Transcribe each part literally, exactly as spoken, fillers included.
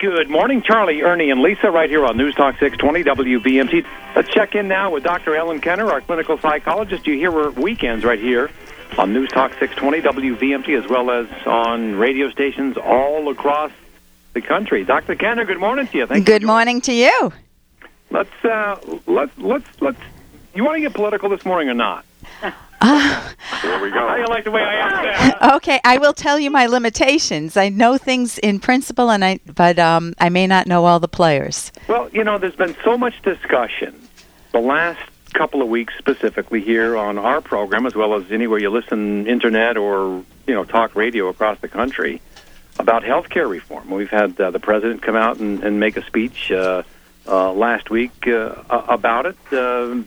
Good morning, Charlie, Ernie, and Lisa, right here on News Talk six twenty W B M T. Let's check in now with Doctor Ellen Kenner, our clinical psychologist. You hear her weekends right here on News Talk six twenty W B M T, as well as on radio stations all across the country. Doctor Kenner, good morning to you. Thank good you morning to you. Let's uh, let's let's let's. You want to get political this morning or not? Uh, there we go. How do you like the way I asked that? Okay, I will tell you my limitations. I know things in principle, and I but um, I may not know all the players. Well, you know, there's been so much discussion the last couple of weeks, specifically here on our program, as well as anywhere you listen, internet or you know, talk radio across the country, about health care reform. We've had uh, the president come out and, and make a speech uh, uh, last week uh, about it. Uh,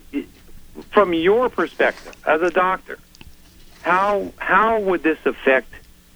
From your perspective, as a doctor, how how would this affect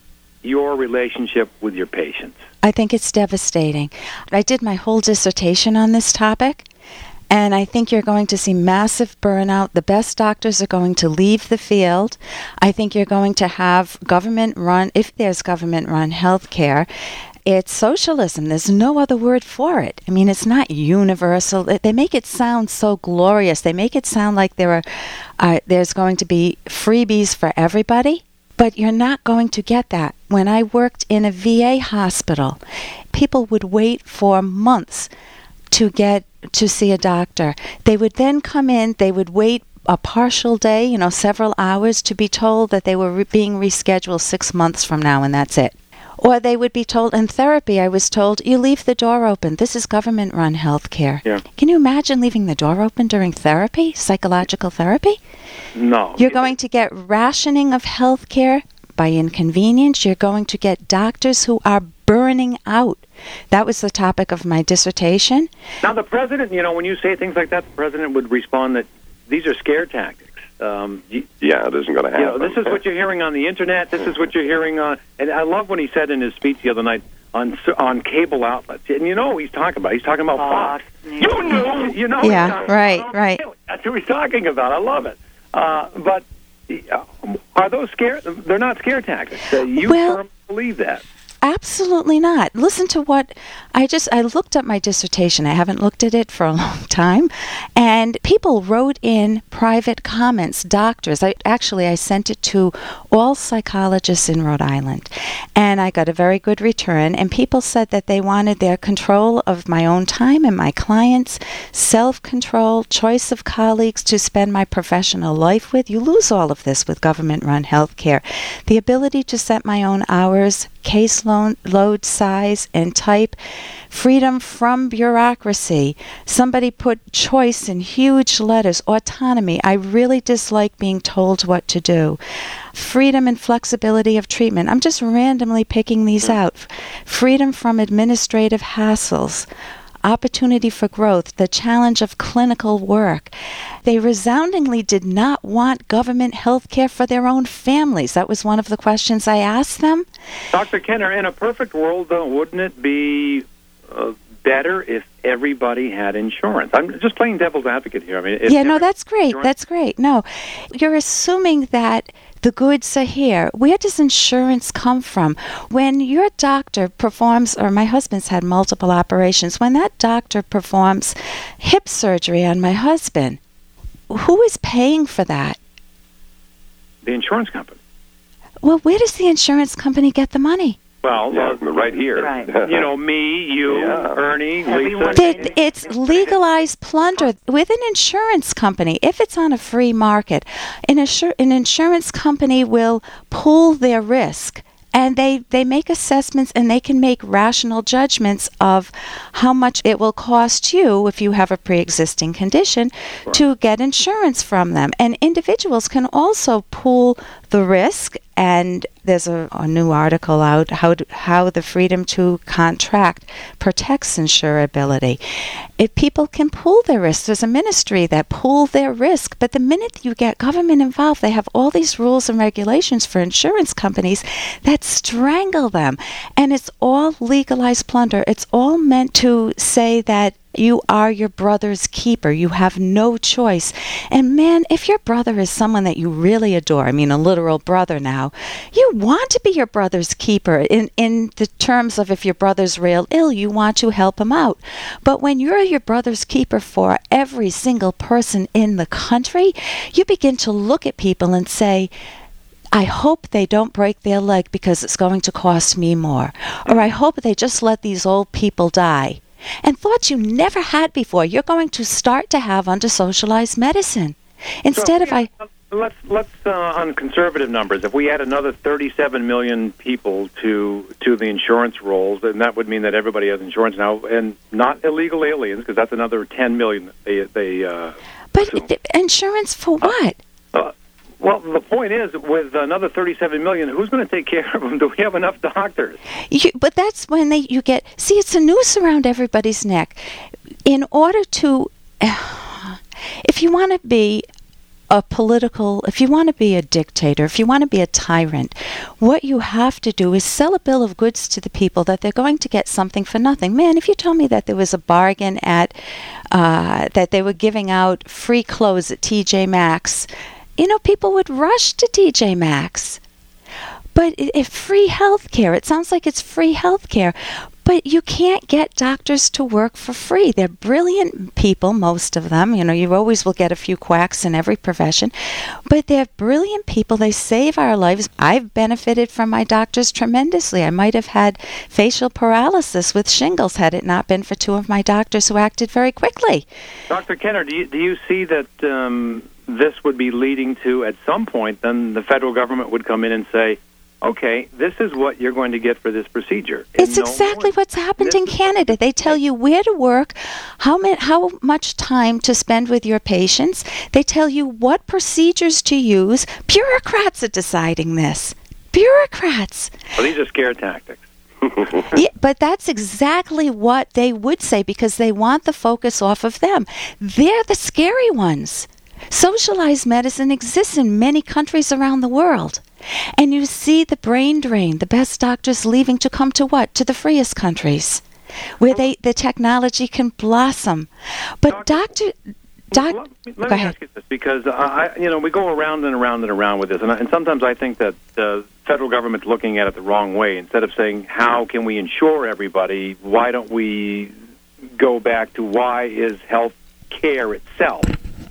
your relationship with your patients? I think it's devastating. I did my whole dissertation on this topic, and I think you're going to see massive burnout. The best doctors are going to leave the field. I think you're going to have government-run, if there's government-run health care, it's socialism. There's no other word for it. I mean, it's not universal. They make it sound so glorious. They make it sound like there are, uh, there's going to be freebies for everybody, but you're not going to get that. When I worked in a V A hospital, people would wait for months to get to see a doctor. They would then come in, they would wait a partial day, you know, several hours, to be told that they were re- being rescheduled six months from now, and that's it. Or they would be told, in therapy, I was told, you leave the door open. This is government-run health care. Yeah. Can you imagine leaving the door open during therapy, psychological therapy? No. You're going to get rationing of health care by inconvenience. You're going to get doctors who are burning out. That was the topic of my dissertation. Now, the president, you know, when you say things like that, the president would respond that these are scare tactics. Um, you, yeah, it isn't going to happen. You know, this is what you're hearing on the internet. This is what you're hearing on, and I love when he said in his speech the other night on on cable outlets. And you know what he's talking about? He's talking about Fox. You know, you know. Yeah, right, right. That's who he's talking about. I love it. Uh, but uh, are those scare? They're not scare tactics. Uh, you well, firmly believe that? Absolutely not. Listen to what I just, I looked up my dissertation. I haven't looked at it for a long time. And people wrote in private comments, doctors. I actually, I sent it to all psychologists in Rhode Island. And I got a very good return. And people said that they wanted their control of my own time and my clients, self-control, choice of colleagues to spend my professional life with. You lose all of this with government-run health care. The ability to set my own hours, case load, load size and type, freedom from bureaucracy. Somebody put choice in huge letters, autonomy. I really dislike being told what to do. Freedom and flexibility of treatment. I'm just randomly picking these out. Freedom from administrative hassles. Opportunity for growth, the challenge of clinical work. They resoundingly did not want government health care for their own families. That was one of the questions I asked them. Doctor Kenner, in a perfect world, though, wouldn't it be uh, better if everybody had insurance? I'm just playing devil's advocate here. I mean, if yeah, no, that's great. Insurance- That's great. No, you're assuming that the goods are here. Where does insurance come from? When your doctor performs, or my husband's had multiple operations, when that doctor performs hip surgery on my husband, who is paying for that? The insurance company. Well, where does the insurance company get the money? Well, Yeah, uh, right here. Right. you know, me, you, Yeah. Ernie, Everyone. Lisa. They, it's legalized plunder with an insurance company. If it's on a free market, an, insur- an insurance company will pool their risk, and they, they make assessments, and they can make rational judgments of how much it will cost you if you have a pre-existing condition to get insurance from them. And individuals can also pool the risk, and there's a, a new article out, how to, how the freedom to contract protects insurability. If people can pool their risk, there's a ministry that pool their risk, but the minute you get government involved, they have all these rules and regulations for insurance companies that strangle them. And it's all legalized plunder. It's all meant to say that you are your brother's keeper. You have no choice. And man, if your brother is someone that you really adore, I mean a literal brother now, you want to be your brother's keeper in, in the terms of if your brother's real ill, you want to help him out. But when you're your brother's keeper for every single person in the country, you begin to look at people and say, I hope they don't break their leg because it's going to cost me more. Or I hope they just let these old people die. And thoughts you never had before, you're going to start to have under socialized medicine. Instead so, of yeah, I... Let's, let's uh, on conservative numbers, if we add another thirty-seven million people to to the insurance rolls, then that would mean that everybody has insurance now, and not illegal aliens, because that's another ten million they... they uh, but it, insurance for what? Uh, uh, Well, the point is, with another thirty-seven million, who's going to take care of them? Do we have enough doctors? You, but that's when they you get... See, it's a noose around everybody's neck. In order to... Uh, if you want to be a political... If you want to be a dictator, if you want to be a tyrant, what you have to do is sell a bill of goods to the people that they're going to get something for nothing. Man, if you told me that there was a bargain at... Uh, that they were giving out free clothes at T J Maxx... You know, people would rush to T J Maxx. But if free health care, it sounds like it's free health care, but you can't get doctors to work for free. They're brilliant people, most of them. You know, you always will get a few quacks in every profession, but they're brilliant people. They save our lives. I've benefited from my doctors tremendously. I might have had facial paralysis with shingles had it not been for two of my doctors who acted very quickly. Doctor Kenner, do you, do you see that... Um this would be leading to, at some point, then the federal government would come in and say, okay, this is what you're going to get for this procedure. It's no exactly more. What's happened this in Canada. They tell you where to work, how, ma- how much time to spend with your patients. They tell you what procedures to use. Bureaucrats are deciding this. Bureaucrats. Well, these are scare tactics. Yeah, but that's exactly what they would say because they want the focus off of them. They're the scary ones. Socialized medicine exists in many countries around the world. And you see the brain drain, the best doctors leaving to come to what? To the freest countries, where they the technology can blossom. But doctor... Doc, let me, let me ask you this, because uh, I, you know, we go around and around and around with this, and, I, and sometimes I think that the federal government's looking at it the wrong way. Instead of saying, how can we insure everybody, why don't we go back to why is health care itself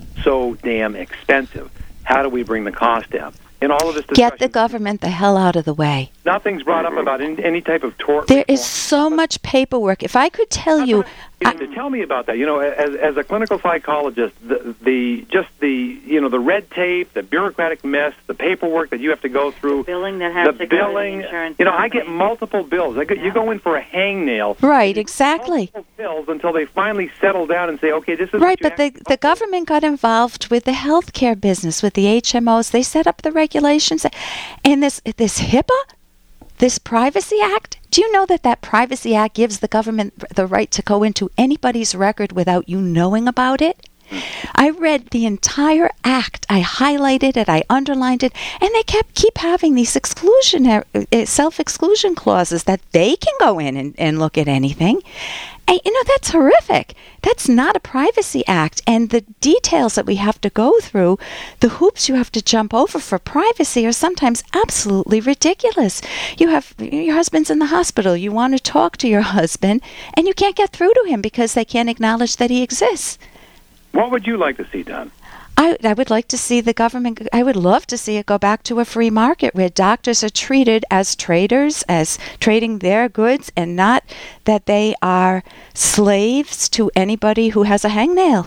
so damn expensive? How do we bring the cost down? In all of this discussion, get the government the hell out of the way. Nothing's brought up about any, any type of tort. There reform. is so much paperwork. If I could tell you... I, tell me about that. You know, as, as a clinical psychologist, the, the just the you know the red tape, the bureaucratic mess, the paperwork that you have to go through, the billing that has the to billing. go to the insurance you know, company. I get multiple bills. I get, yeah. You go in for a hangnail. Right, exactly. Multiple bills until they finally settle down and say, okay, this is right. But the to the government got involved with the healthcare business, with the H M Os. They set up the regulations, and this this HIPAA. This Privacy Act, do you know that that Privacy Act gives the government the right to go into anybody's record without you knowing about it? I read the entire act. I highlighted it. I underlined it. And they kept keep having these exclusionary, uh, self-exclusion clauses that they can go in and, and look at anything. And, you know, that's horrific. That's not a Privacy Act. And the details that we have to go through, the hoops you have to jump over for privacy are sometimes absolutely ridiculous. You have your husband's in the hospital. You want to talk to your husband, and you can't get through to him because they can't acknowledge that he exists. What would you like to see done? I, I would like to see the government, I would love to see it go back to a free market where doctors are treated as traders, as trading their goods, and not that they are slaves to anybody who has a hangnail.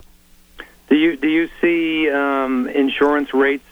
Do you do you see um, insurance rates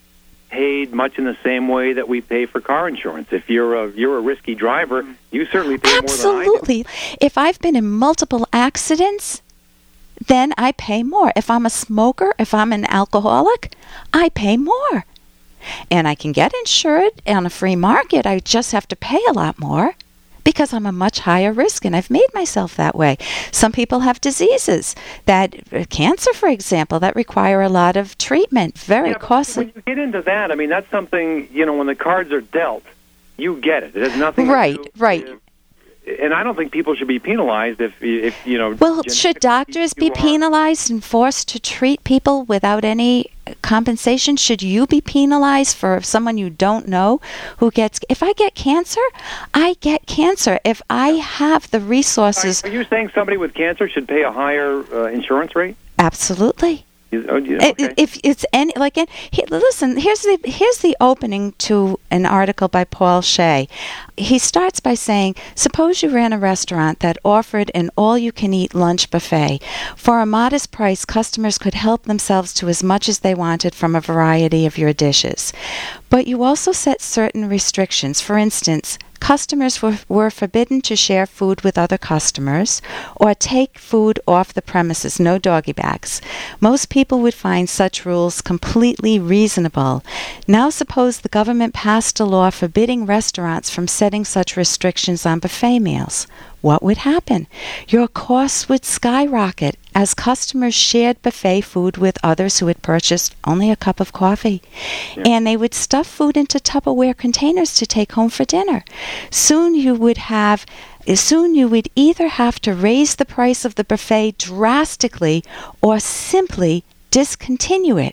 paid much in the same way that we pay for car insurance? If you're a you're a risky driver, you certainly pay Absolutely. more than I do. If I've been in multiple accidents, then I pay more. If I'm a smoker, if I'm an alcoholic, I pay more. And I can get insured on a free market. I just have to pay a lot more because I'm a much higher risk, and I've made myself that way. Some people have diseases, that cancer, for example, that require a lot of treatment, very yeah, costly. When you get into that, I mean, that's something, you know, when the cards are dealt, you get it. It has nothing right, to do right. with, and I don't think people should be penalized if, if you know. Well, should doctors be penalized and forced to treat people without any compensation? Should you be penalized for someone you don't know who gets... If I get cancer, I get cancer. If I have the resources... Are, are you saying somebody with cancer should pay a higher uh, insurance rate? Absolutely. Oh, yeah, okay. If it's any like, he, listen. Here's the here's the opening to an article by Paul Shea. He starts by saying, "Suppose you ran a restaurant that offered an all-you-can-eat lunch buffet. For a modest price, customers could help themselves to as much as they wanted from a variety of your dishes. But you also set certain restrictions. For instance, customers were, were forbidden to share food with other customers or take food off the premises, no doggy bags. Most people would find such rules completely reasonable. Now suppose the government passed a law forbidding restaurants from setting such restrictions on buffet meals. What would happen? Your costs would skyrocket as customers shared buffet food with others who had purchased only a cup of coffee. Yeah. And they would stuff food into Tupperware containers to take home for dinner. Soon you would have Soon you would either have to raise the price of the buffet drastically or simply discontinue it."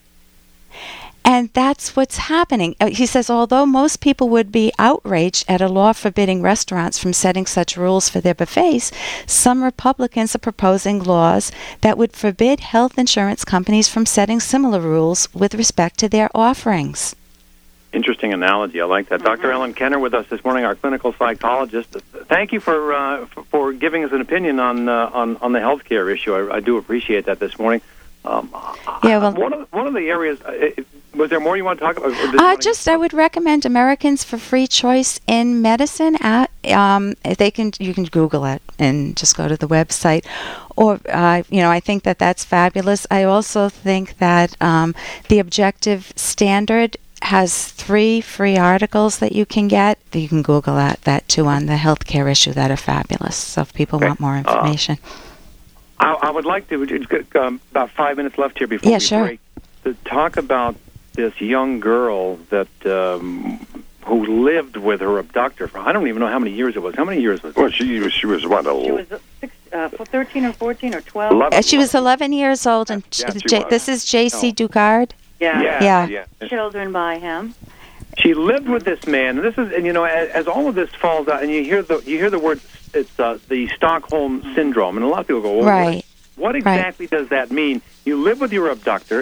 And that's what's happening. He says, although most people would be outraged at a law forbidding restaurants from setting such rules for their buffets, some Republicans are proposing laws that would forbid health insurance companies from setting similar rules with respect to their offerings. Interesting analogy. I like that. Mm-hmm. Doctor Ellen Kenner with us this morning, our clinical psychologist. Thank you for uh, for giving us an opinion on uh, on on the healthcare issue. I, I do appreciate that this morning. Um, yeah, well, one of one of the areas. Uh, was there more you want to talk about? Uh, just, I would recommend Americans for Free Choice in Medicine. At, um, they can you can Google it and just go to the website. Or, uh, you know, I think that that's fabulous. I also think that um, the Objective Standard has three free articles that you can get. You can Google that, that too, on the healthcare issue that are fabulous. So if people okay. want more information. Uh, I, I would like to, um, about five minutes left here before yeah, we sure. break, to talk about this young girl that um, who lived with her abductor for, I don't even know how many years it was. How many years was it? Well, she, she was, what, a She was six, uh, thirteen or fourteen or twelve? Uh, she was eleven years old, and yeah, J- this is J C. No. Dugard. Yeah. Yeah. yeah. yeah. Children by him. She lived with this man, and this is, and you know, as, as all of this falls out, and you hear the you hear the word, it's uh, the Stockholm syndrome, and a lot of people go, well, right. What, what exactly right. does that mean? You live with your abductor.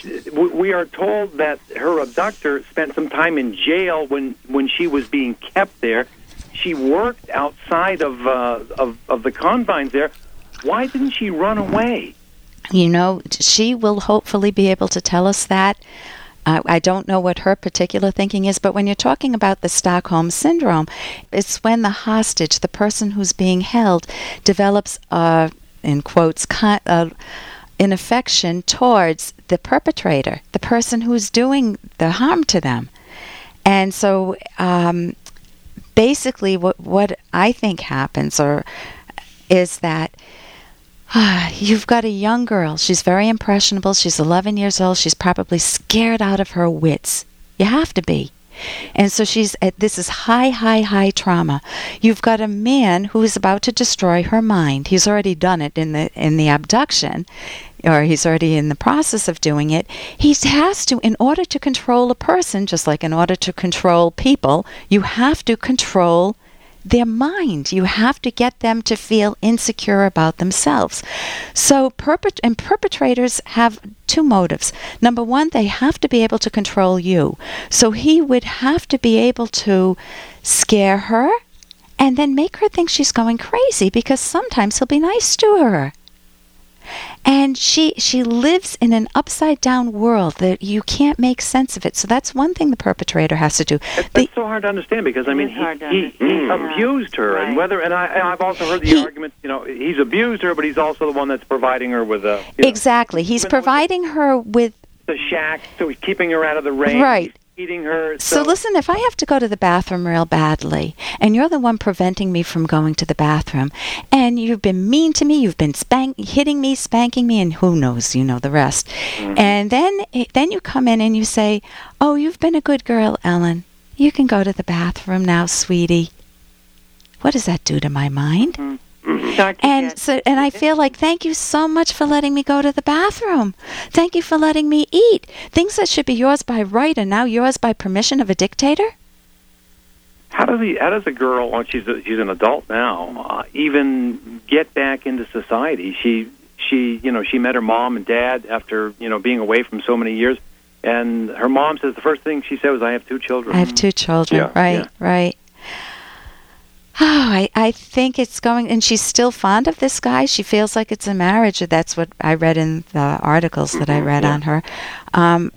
We are told that her abductor spent some time in jail when, when she was being kept there. She worked outside of, uh, of of the confines there. Why didn't she run away? You know, she will hopefully be able to tell us that. Uh, I don't know what her particular thinking is, but when you're talking about the Stockholm Syndrome, it's when the hostage, the person who's being held, develops, uh, in quotes, con- uh, an affection towards the perpetrator, the person who's doing the harm to them. And so um, basically what, what I think happens or is that Ah, you've got a young girl. She's very impressionable. She's eleven years old. She's probably scared out of her wits. You have to be. And so she's at, this is high, high, high trauma. You've got a man who is about to destroy her mind. He's already done it in the in the abduction, or he's already in the process of doing it. He has to, in order to control a person, just like in order to control people, you have to control their mind. You have to get them to feel insecure about themselves. So perpet- and perpetrators have two motives. Number one, they have to be able to control you. So he would have to be able to scare her and then make her think she's going crazy, because sometimes he'll be nice to her. And she she lives in an upside-down world that you can't make sense of it. So that's one thing the perpetrator has to do. That's the, so hard to understand, because, I mean, he, he, he mm. abused her. Right. And whether and I, and I've also heard the he, argument, you know, he's abused her, but he's also the one that's providing her with a... You know, exactly. He's providing her with... The shack, so he's keeping her out of the rain. Right. Eating her. So. So listen, if I have to go to the bathroom real badly, and you're the one preventing me from going to the bathroom, and you've been mean to me, you've been spank, hitting me, spanking me, and who knows, you know the rest. Mm-hmm. And then, then you come in and you say, "Oh, you've been a good girl, Ellen. You can go to the bathroom now, sweetie." what does that do to my mind? Mm-hmm. Start to And get- so, and I feel like, thank you so much for letting me go to the bathroom. Thank you for letting me eat. Things that should be yours by right are now yours by permission of a dictator. How does he? How does a girl? Well, she's a, she's an adult now. Uh, even get back into society. She she you know she met her mom and dad after you know being away from so many years, and her mom says the first thing she said was, "I have two children." I have two children. Yeah, right, yeah. right. Oh, I, I think it's going, and she's still fond of this guy. She feels like it's a marriage. That's what I read in the articles that I read yeah. on her. Um,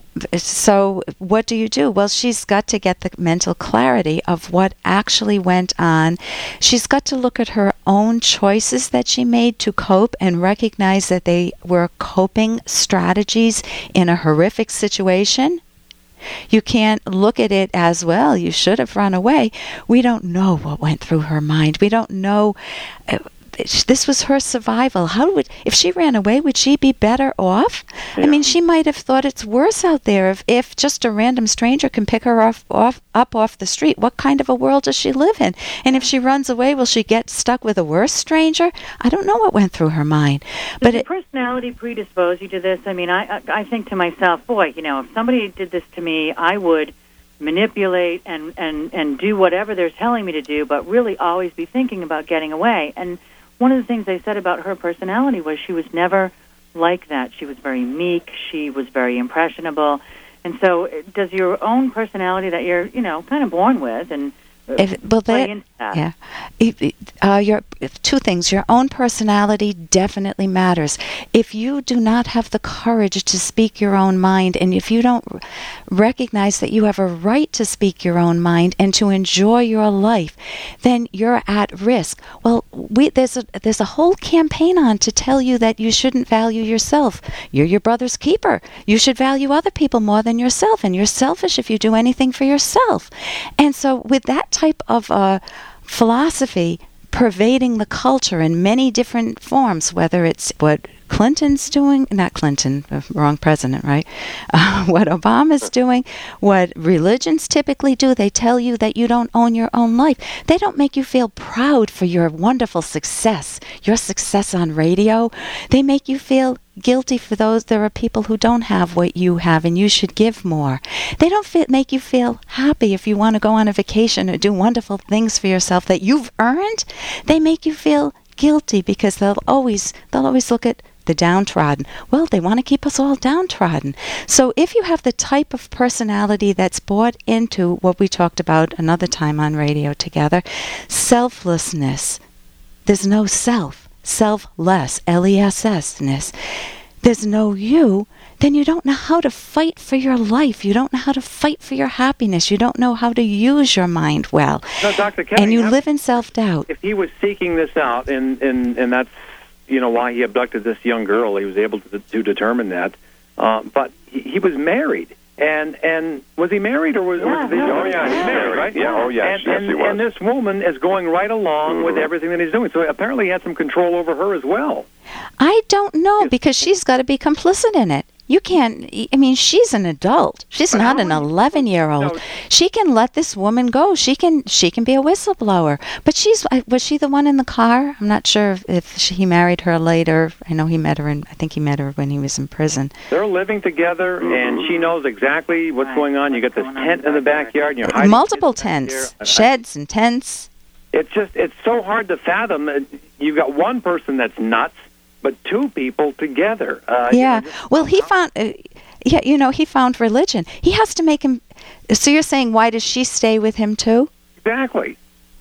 so what do you do? Well, she's got to get the mental clarity of what actually went on. She's got to look at her own choices that she made to cope and recognize that they were coping strategies in a horrific situation. You can't look at it as, well, you should have run away. We don't know what went through her mind. We don't know. Uh, this was her survival. How would, if she ran away, would she be better off? Yeah. I mean, she might have thought it's worse out there if, if just a random stranger can pick her off, off up off the street. What kind of a world does she live in? And if she runs away, will she get stuck with a worse stranger? I don't know what went through her mind. But Does it, your personality predispose you to this? I mean, I, I I think to myself, boy, you know, if somebody did this to me, I would manipulate and, and, and do whatever they're telling me to do, but really always be thinking about getting away. And one of the things they said about her personality was she was never like that. She was very meek. She was very impressionable. And so does your own personality that you're, you know, kind of born with and if, well, play that, into that? yeah. If, uh, your, two things. Your own personality definitely matters. If you do not have the courage to speak your own mind, and if you don't r- recognize that you have a right to speak your own mind and to enjoy your life, then you're at risk. Well, we, there's a there's a whole campaign on to tell you that you shouldn't value yourself. You're your brother's keeper. You should value other people more than yourself, and you're selfish if you do anything for yourself. And so with that type of uh, philosophy pervading the culture in many different forms, whether it's what Clinton's doing, not Clinton, uh, wrong president, right? Uh, what Obama's doing, what religions typically do, they tell you that you don't own your own life. They don't make you feel proud for your wonderful success, your success on radio. They make you feel guilty for those. There are people who don't have what you have, and you should give more. They don't fit, make you feel happy if you want to go on a vacation or do wonderful things for yourself that you've earned. They make you feel guilty because they'll always they'll always look at the downtrodden. Well, they want to keep us all downtrodden. So if you have the type of personality that's bought into what we talked about another time on radio together, selflessness, there's no self, selfless, L E S S-ness, there's no you, then you don't know how to fight for your life. You don't know how to fight for your happiness. You don't know how to use your mind well. No, Doctor Kelly, and you how- live in self-doubt. If he was seeking this out, and, and, and that's you know why he abducted this young girl, he was able to, to determine that. Uh, but he, he was married, and and was he married or was? Yeah, was he, yeah, oh yeah, he's yeah. married, right? Yeah, oh, yes, and, yes, and, he was. and this woman is going right along with Mhm. everything that he's doing. So apparently, he had some control over her as well. I don't know, Yes. because she's got to be complicit in it. You can't, I mean, she's an adult. She's But not how an many- eleven-year-old. No. She can let this woman go. She can she can be a whistleblower. But she's, uh, was she the one in the car? I'm not sure if, if she, he married her later. I know he met her in, I think he met her when he was in prison. They're living together, and she knows exactly what's Right. going on. You got this What's going on tent in in the the backyard. backyard, and you're hiding Multiple kids back tents, there. sheds and tents. It's just, it's so hard to fathom. Uh, You've got one person that's nuts, but two people together. Uh, you Yeah. know, just- Well, he found, uh, yeah, you know, he found religion. He has to make him, so you're saying, why does she stay with him too? Exactly.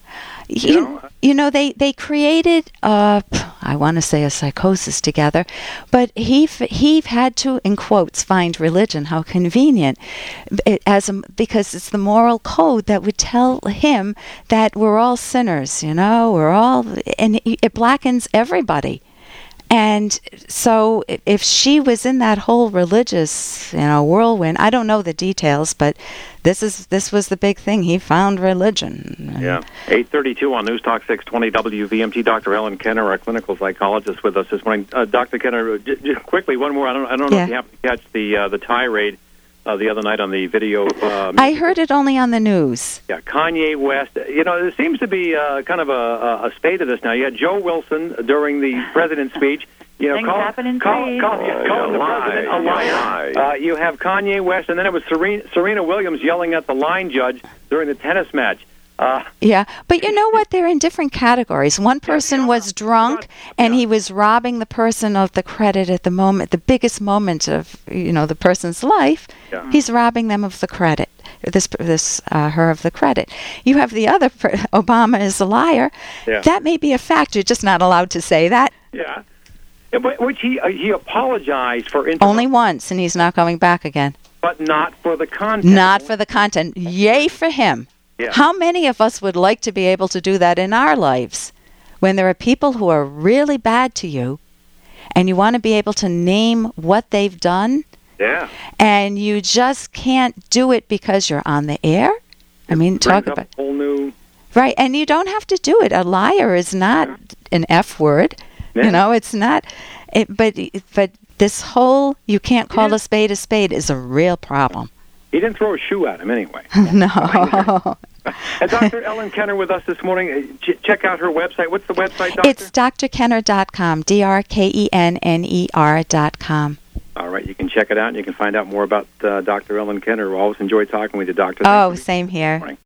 You, know, you know, they, they created, uh, I want to say a psychosis together, but he f- he had to, in quotes, find religion. How convenient, it, as a, because it's the moral code that would tell him that we're all sinners. You know, we're all, and it, it blackens everybody. And so i- if she was in that whole religious, you know, whirlwind, I don't know the details, but this is this was the big thing. He found religion. Yeah. eight thirty-two on News Talk six twenty W V M T. Doctor Ellen Kenner, our clinical psychologist, with us this morning. Uh, Doctor Kenner, j- j- quickly, one more. I don't, I don't know Yeah. if you happen to catch the uh, the tirade uh, the other night on the video. Um, I heard it only on the news. Yeah, Kanye West. You know, there seems to be uh, kind of a, a spate of this now. You had Joe Wilson during the president's speech. You know, Things call, happen in call, trees. call, yeah, call the lie. president a liar. Uh, you have Kanye West, and then it was Serena, Serena Williams yelling at the line judge during the tennis match. Uh, Yeah, but you know what? They're in different categories. One person was drunk, and he was robbing the person of the credit at the moment, the biggest moment of, you know, the person's life. Yeah. He's robbing them of the credit. This, this, uh, her of the credit. You have the other. Per- Obama is a liar. Yeah. That may be a fact. You're just not allowed to say that. yeah. Yeah, but- Which he uh, he apologized for, inter- Only once, and he's not going back again. but not for the content. Not for the content. Yay for him. Yeah. How many of us would like to be able to do that in our lives? When there are people who are really bad to you, and you want to be able to name what they've done, Yeah. and you just can't do it because you're on the air? I mean, talk Brings up about... a whole new. Right, and you don't have to do it. A liar is not an F word. Yeah. You know, it's not... It, but but this whole you can't call Yeah. a spade a spade is a real problem. He didn't throw a shoe at him anyway. No. And Doctor Ellen Kenner with us this morning. Uh, ch- check out her website. What's the website, Doctor? It's d r kenner dot com, D R K E N N E R dot com. All right, you can check it out, and you can find out more about uh, Doctor Ellen Kenner. We always enjoy talking with you, Doctor. Oh, Thank you. same here. Morning.